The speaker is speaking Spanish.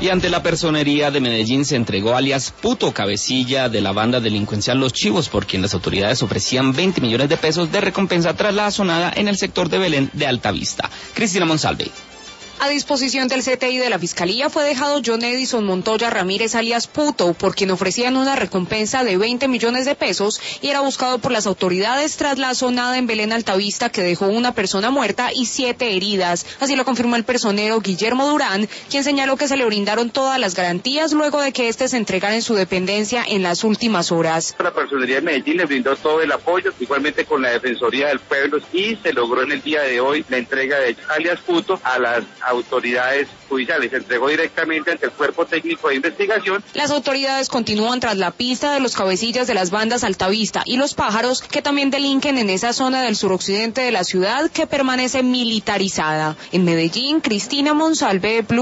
Y ante la personería de Medellín se entregó alias Puto, cabecilla de la banda delincuencial Los Chivos, por quien las autoridades ofrecían 20 millones de pesos de recompensa tras la asonada en el sector de Belén de Altavista. Cristina Monsalve. A disposición del CTI de la Fiscalía fue dejado John Edison Montoya Ramírez alias Puto, por quien ofrecían una recompensa de 20 millones de pesos y era buscado por las autoridades tras la asonada en Belén Altavista que dejó una persona muerta y 7 heridas. Así lo confirmó el personero Guillermo Durán, quien señaló que se le brindaron todas las garantías luego de que éste se entregara en su dependencia en las últimas horas. La personería de Medellín le brindó todo el apoyo, igualmente con la Defensoría del Pueblo, y se logró en el día de hoy la entrega de alias Puto a las autoridades judiciales. Se entregó directamente ante el Cuerpo Técnico de Investigación. Las autoridades continúan tras la pista de los cabecillas de las bandas Altavista y Los Pájaros, que también delinquen en esa zona del suroccidente de la ciudad que permanece militarizada. En Medellín, Cristina Monsalve, Blue.